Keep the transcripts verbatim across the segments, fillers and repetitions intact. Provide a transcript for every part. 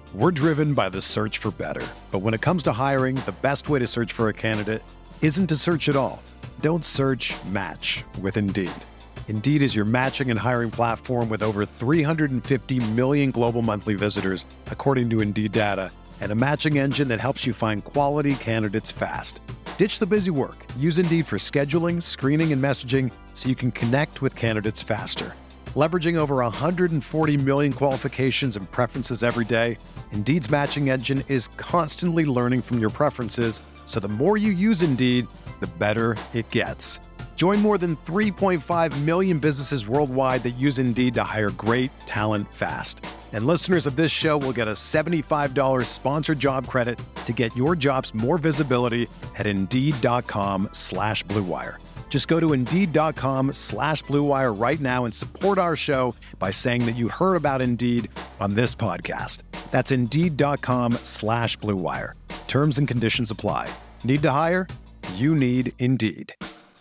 We're driven by the search for better. But when it comes to hiring, the best way to search for a candidate isn't to search at all. Don't search, match with Indeed. Indeed is your matching and hiring platform with over three hundred fifty million global monthly visitors, according to Indeed data, and a matching engine that helps you find quality candidates fast. Ditch the busy work. Use Indeed for scheduling, screening, and messaging so you can connect with candidates faster. Leveraging over one hundred forty million qualifications and preferences every day, Indeed's matching engine is constantly learning from your preferences, so the more you use Indeed, the better it gets. Join more than three point five million businesses worldwide that use Indeed to hire great talent fast. And listeners of this show will get a seventy-five dollars sponsored job credit to get your jobs more visibility at Indeed.com slash Blue Wire. Just go to Indeed.com slash Blue Wire right now and support our show by saying that you heard about Indeed on this podcast. That's Indeed.com slash Blue Wire. Terms and conditions apply. Need to hire? You need Indeed.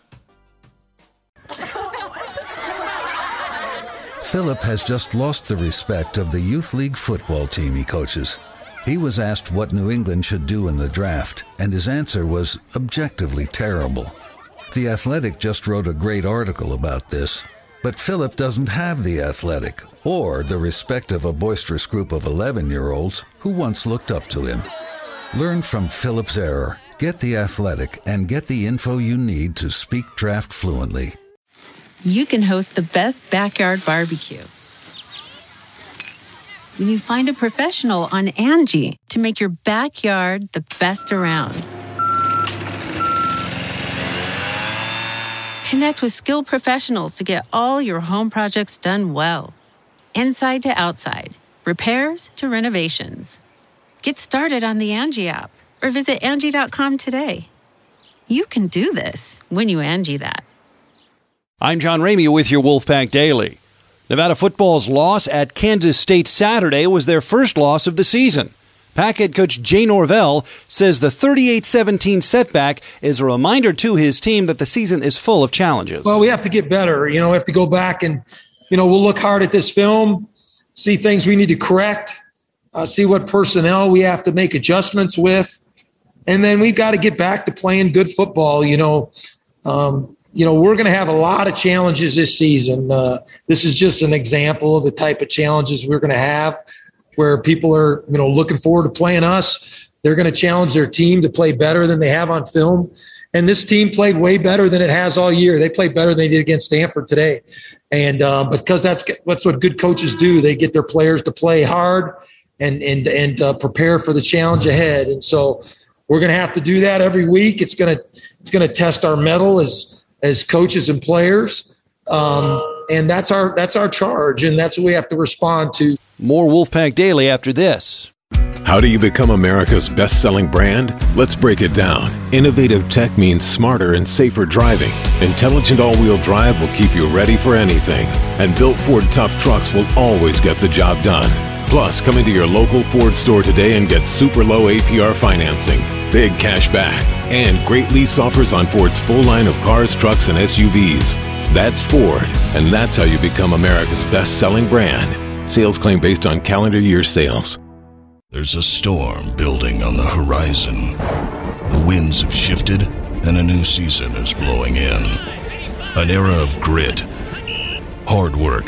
Philip has just lost the respect of the youth league football team he coaches. He was asked what New England should do in the draft, and his answer was objectively terrible. The Athletic just wrote a great article about this, but Philip doesn't have The Athletic or the respect of a boisterous group of eleven-year-olds who once looked up to him. Learn from Philip's error, get The Athletic, and get the info you need to speak draft fluently. You can host the best backyard barbecue when you find a professional on Angie to make your backyard the best around. Connect with skilled professionals to get all your home projects done well. Inside to outside, repairs to renovations. Get started on the Angie app or visit Angie dot com today. You can do this when you Angie that. I'm John Ramey with your Wolfpack Daily. Nevada football's loss at Kansas State Saturday was their first loss of the season. Pack head coach Jay Norvell says the thirty-eight seventeen setback is a reminder to his team that the season is full of challenges. Well, we have to get better. You know, we have to go back and, you know, we'll look hard at this film, see things we need to correct, uh, see what personnel we have to make adjustments with. And then we've got to get back to playing good football. You know, um, you know, we're going to have a lot of challenges this season. Uh, this is just an example of the type of challenges we're going to have, where people are, you know, looking forward to playing us. They're going to challenge their team to play better than they have on film. And this team played way better than it has all year. They played better than they did against Stanford today. And uh, because that's that's what good coaches do. They get their players to play hard and and and uh, prepare for the challenge ahead. And so we're going to have to do that every week. It's going to it's going to test our mettle as as coaches and players. Um, and that's our that's our charge, and that's what we have to respond to. More Wolfpack Daily after this. How do you become America's best-selling brand? Let's break it down. Innovative tech means smarter and safer driving. Intelligent all-wheel drive will keep you ready for anything. And built Ford tough trucks will always get the job done. Plus, come into your local Ford store today and get super low A P R financing, big cash back, and great lease offers on Ford's full line of cars, trucks, and S U Vs. That's Ford, and that's how you become America's best-selling brand. Sales claim based on calendar year sales. There's a storm building on the horizon. The winds have shifted, and a new season is blowing in. An era of grit, hard work,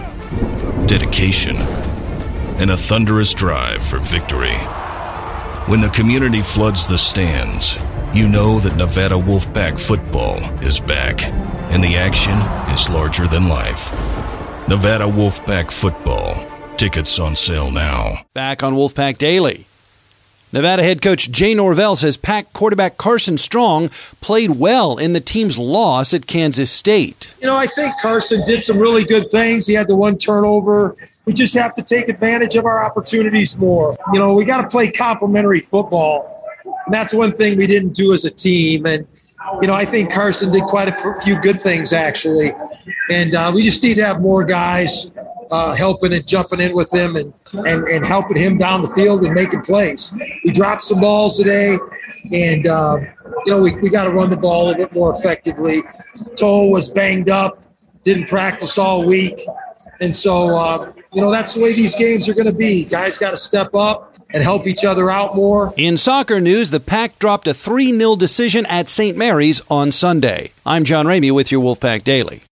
dedication, and a thunderous drive for victory. When the community floods the stands, you know that Nevada Wolfpack football is back, and the action is larger than life. Nevada Wolfpack football. Tickets on sale now. Back on Wolfpack Daily. Nevada head coach Jay Norvell says Pack quarterback Carson Strong played well in the team's loss at Kansas State. You know, I think Carson did some really good things. He had the one turnover. We just have to take advantage of our opportunities more. You know, we got to play complementary football. And that's one thing we didn't do as a team. And, you know, I think Carson did quite a few good things, actually. And uh, we just need to have more guys uh, helping and jumping in with him and, and, and helping him down the field and making plays. We dropped some balls today, and, uh, you know, we, we got to run the ball a little bit more effectively. Toe was banged up, didn't practice all week. And so, uh, you know, that's the way these games are going to be. Guys got to step up. and help each other out more. In soccer news, the Pack dropped a three nil decision at Saint Mary's on Sunday. I'm John Ramey with your Wolfpack Daily.